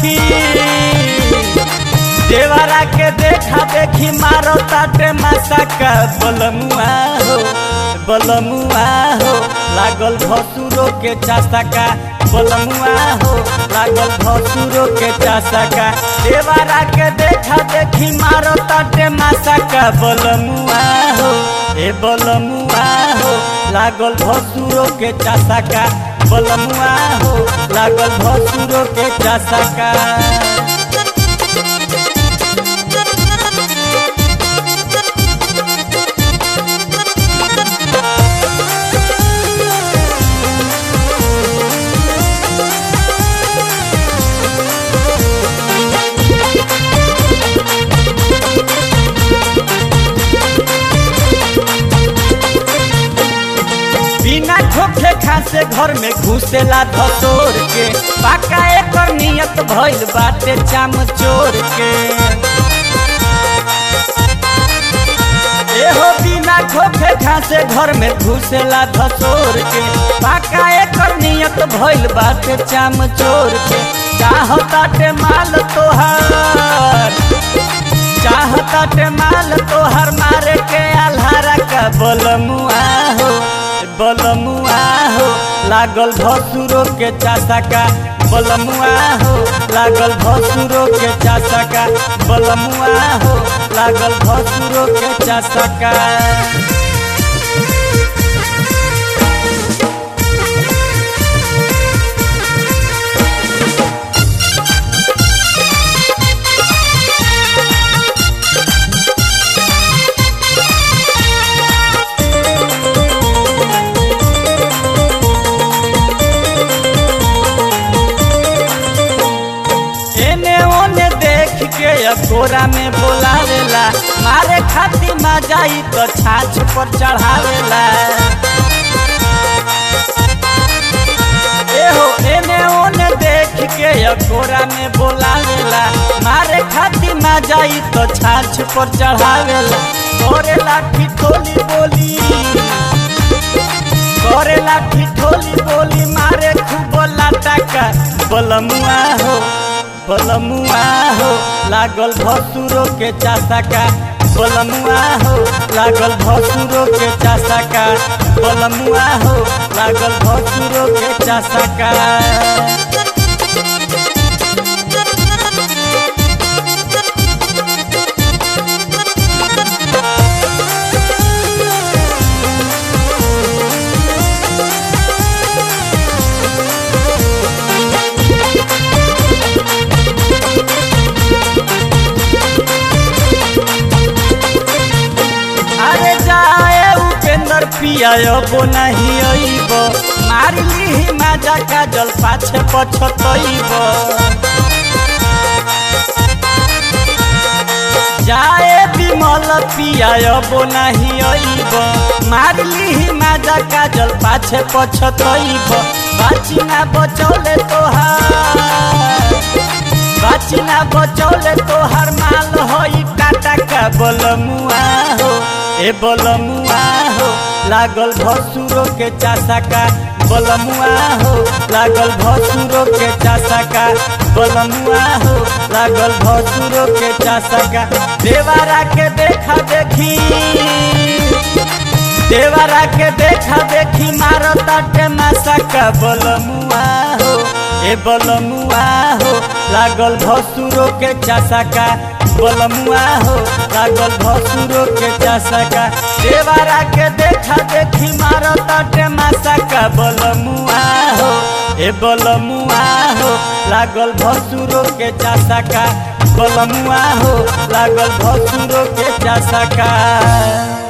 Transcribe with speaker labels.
Speaker 1: सखी देवरा के देखा देखी मारो ताटे मसका बलमुआ हो लागल भसुरो के चसका बलमुआ हो लागल भसुरो के चसका देवरा के देखा देखी मारो ताटे मसका बलमुआ हो लागल भसुरो के चसका बलमुआ हो लागल भसुरो के चसका। बिना खोखे खासे घर में घुसेला धतोर के पाका एकर नियत भइल बाटे चाम चोर के एहो बिना खोखे खासे घर में घुसेला धतोर के पाका एकर नियत भइल बाटे चाम चोर के चाहताटे माल तोहर मारे के आल्हारा का बलमुआ हो लागल भसुरो के चसका बलमुआ हो लागल भसुरो के चसका बलमुआ हो लागल भसुरो के चसका। कोरा में बोलावेला मारे खाती मजाई तो छाछ पर चढ़ावेला एहो एने ओने देख के कोरा में बोलावेला मारे खाती मजाई तो छाछ पर चढ़ावेला करेला ठिठोली बोली मारे खूब लाटका बलमुआ हो लागल भसुरो के चसका बलमुआ हो लागल भसुरो के चसका बलमुआ हो लागल भसुरो के चसका। पियाबो नहीं अइब मारली माजा काजल पाछे पछतइब जाए विमल पियाबो नहीं अइब मारली माजा काजल पाछे पछतइब बाची ना बचौले तोहार माल होई टाटा का बलमुआ हो लागल भसुरो के चसका बलमुआ हो लागल भसुरो के चसका बलमुआ हो लागल भसुरो के चसका देवरा के देखा देखी मारो ताटे मसका बलमुआ हो लागल भसुरो के चसका बलमुआ हो लागल भसुरो के चसका देवरा के देखा देखी मारो ताटे मसका बलमुआ हो लागल भसुरो के चसका बलमुआ हो लागल भसुरो के चसका।